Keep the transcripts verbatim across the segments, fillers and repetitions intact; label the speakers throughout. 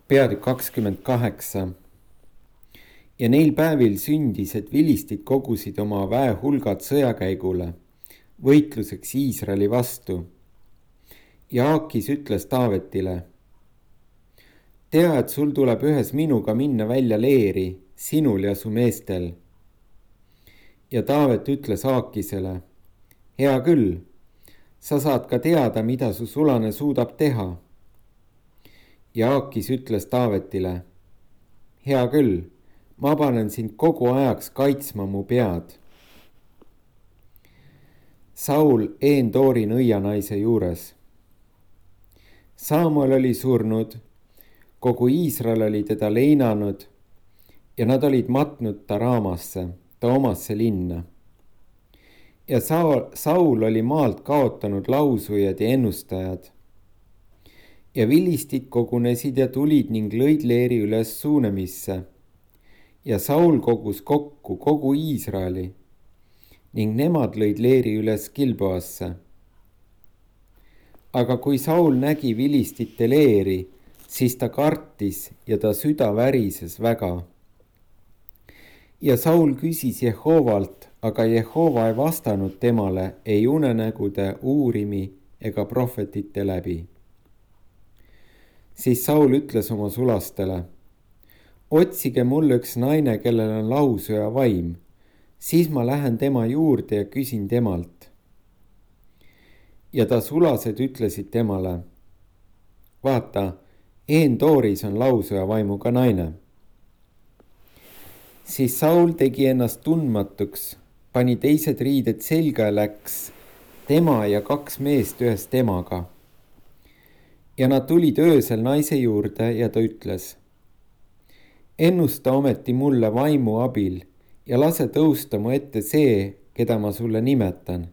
Speaker 1: peatükk kakskümmend kaheksa. Ja neil päevil sündis, et vilistid kogusid oma väehulgad sõjakäigule, võitluseks Iisraeli vastu. Ja Aakis ütles Taavetile: tea, et sul tuleb ühes minuga minna välja leeri, sinul ja su meestel. Ja Taavet ütles Aakisele: hea küll, sa saad ka teada, mida su sulane suudab teha. Ja Aakis ütles Taavetile: hea küll, ma panen sind kogu ajaks kaitsma mu pead. Saul Eendoori nõianaise juures. Samuel oli surnud, kogu Iisrael oli teda leinanud ja nad olid matnud ta Raamasse, ta omasse linna. Ja Saul, Saul oli maalt kaotanud lausujad ja ennustajad. Ja vilistid kogunesid ja tulid ning lõid leeri üles Suunemisse. Ja Saul kogus kokku kogu Iisraeli ning nemad lõid leeri üles Gilboasse. Aga kui Saul nägi vilistite leeri, siis ta kartis ja ta süda värises väga. Ja Saul küsis Jehovalt, aga Jehova ei vastanud temale ei unenägude uurimi ega prohvetite läbi. Siis Saul ütles oma sulastele: otsige mulle üks naine, kellel on lausuja vaim, siis ma lähen tema juurde ja küsin temalt. Ja ta sulased ütlesid temale: vaata, Eendooris on lausuja vaimuga naine. Siis Saul tegi ennast tundmatuks, pani teised riided selga ja läks, tema ja kaks meest ühes temaga. Ja nad tulid öösel naise juurde ja ta ütles: ennusta ometi mulle vaimu abil ja lase tõusta mu ette see, keda ma sulle nimetan.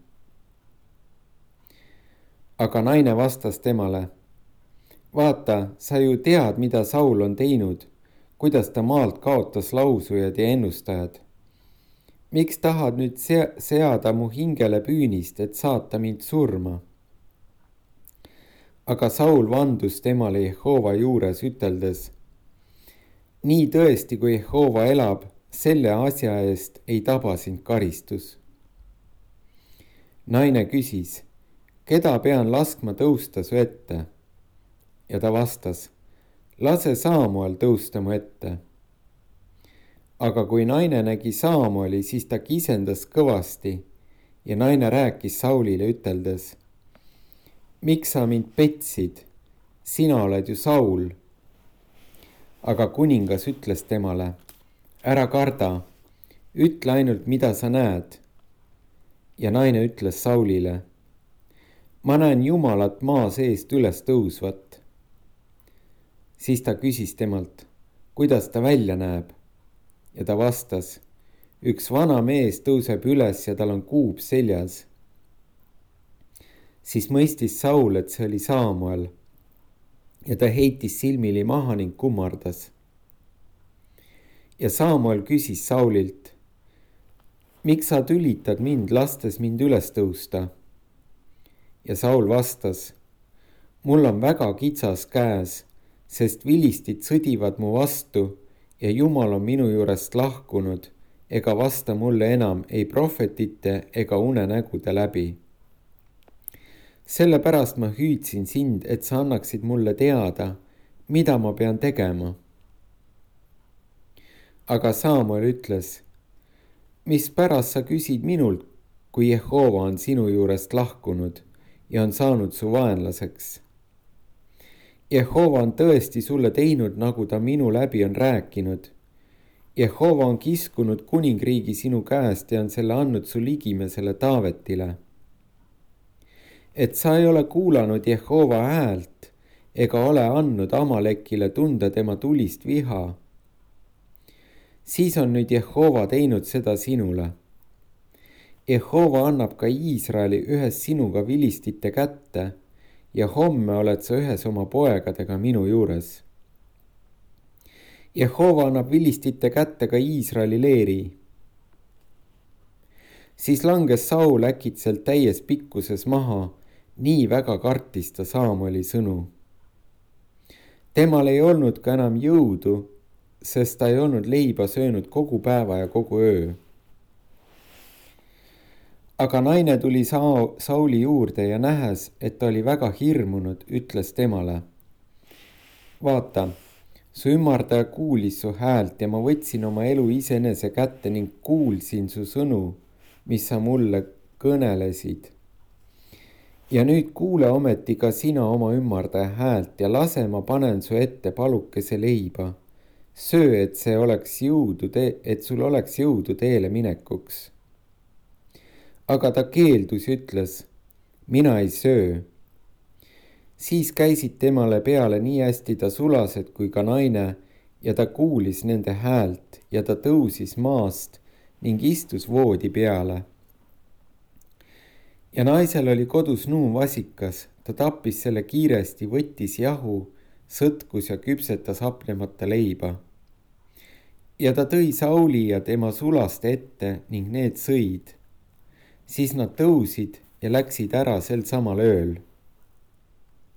Speaker 1: Aga naine vastas temale: vaata, sa ju tead, mida Saul on teinud, kuidas ta maalt kaotas lausujad ja ennustajad. Miks tahad nüüd se- seada mu hingele püünist, et saata mind surma? Aga Saul vandus temale Jehova juures üteldes: nii tõesti, kui Jehova elab, selle asja eest ei taba sind karistus. Naine küsis: keda pean laskma tõusta su ette? Ja ta vastas: lase Samuel tõusta mu ette. Aga kui naine nägi Samueli, siis ta kisendas kõvasti ja naine rääkis Saulile üteldes: miks sa mind petsid? Sina oled ju Saul. Aga kuningas ütles temale: ära karda, ütle ainult, mida sa näed. Ja naine ütles Saulile: ma näen Jumalat maa seest üles tõusvat. Siis ta küsis temalt: kuidas ta välja näeb? Ja ta vastas: üks vana mees tõuseb üles ja tal on kuub seljas. Siis mõistis Saul, et see oli Samuel ja ta heitis silmili maha ning kummardas. Ja Samuel küsis Saulilt: miks sa tülitad mind, lastes mind üles tõusta? Ja Saul vastas: mul on väga kitsas käes, sest vilistid sõdivad mu vastu ja Jumal on minu juurest lahkunud ega vasta mulle enam ei prohvetite ega unenägude läbi. Sellepärast ma hüüdsin sind, et sa annaksid mulle teada, mida ma pean tegema. Aga Samuel ütles: mis pärast sa küsid minult, kui Jehova on sinu juurest lahkunud ja on saanud su vaenlaseks? Jehova on tõesti sulle teinud, nagu ta minu läbi on rääkinud. Jehova on kiskunud kuningriigi sinu käest ja on selle andnud su ligimesele Taavetile. Et sa ei ole kuulanud Jehova häält ega ole andnud Amalekile tunda tema tulist viha. Siis on nüüd Jehova teinud seda sinule. Jehova annab ka Iisraeli ühes sinuga vilistite kätte ja homme oled sa ühes oma poegadega minu juures. Jehova annab vilistite kätte ka Iisraeli leeri. Siis langes Saul äkitselt täies pikkuses maha, nii väga kartis ta Samueli sõnu. temal ei olnud ka enam jõudu, sest ta ei olnud leiba söönud kogu päeva ja kogu öö. aga naine tuli Sa- Sauli juurde ja nähes, et ta oli väga hirmunud, ütles temale: vaata, su ümardaja kuulis su häält ja ma võtsin oma elu iseenese kätte ning kuulsin su sõnu, mis sa mulle kõnelesid. ja nüüd kuule ometi ka sina oma ümardaja häält ja lase ma panen su ette palukese leiba. söö, et see oleks jõudu te-, et sul oleks jõudu teele minekuks. aga ta keeldus, ütles: mina ei söö. siis käisid temale peale nii hästi ta sulased kui ka naine ja ta kuulis nende häält ja ta tõusis maast ning istus voodi peale. ja naisel oli kodus nuumvasikas, ta tappis selle kiiresti, võttis jahu, sõtkus ja küpsetas hapnemata leiba. ja ta tõi Sauli ja tema sulaste ette ning need sõid. siis nad tõusid ja läksid ära sel samal ööl.